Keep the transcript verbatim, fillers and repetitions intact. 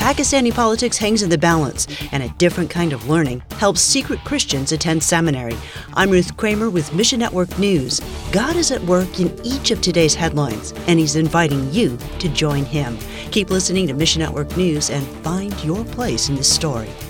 Pakistani politics hangs in the balance, and a different kind of learning helps secret Christians attend seminary. I'm Ruth Kramer with Mission Network News. God is at work in each of today's headlines, and He's inviting you to join Him. Keep listening to Mission Network News and find your place in this story.